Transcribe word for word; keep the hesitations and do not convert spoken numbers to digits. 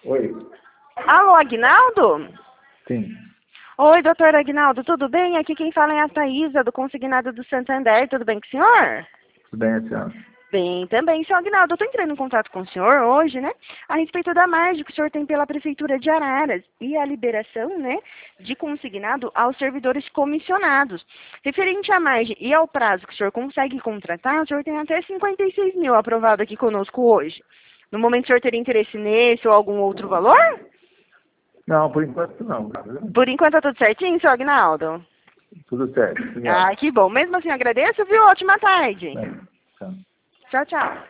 Oi. Alô, Aguinaldo? Sim. Oi, doutor Aguinaldo, tudo bem? Aqui quem fala é a Thaísa, do Consignado do Santander. Tudo bem com o senhor? Tudo bem, senhora? Bem, também. Senhor Aguinaldo, eu estou entrando em contato com o senhor hoje, né? A respeito da margem que o senhor tem pela Prefeitura de Araras e a liberação, né, de consignado aos servidores comissionados. Referente à margem e ao prazo que o senhor consegue contratar, o senhor tem até cinquenta e seis mil aprovado aqui conosco hoje. No momento, o senhor teria interesse nesse ou algum outro valor? Não, por enquanto não. Por enquanto, tá tudo certinho, senhor Aguinaldo? Tudo certo. Obrigado. Ah, que bom. Mesmo assim, agradeço, viu? Ótima tarde. É, tá. Tchau, tchau.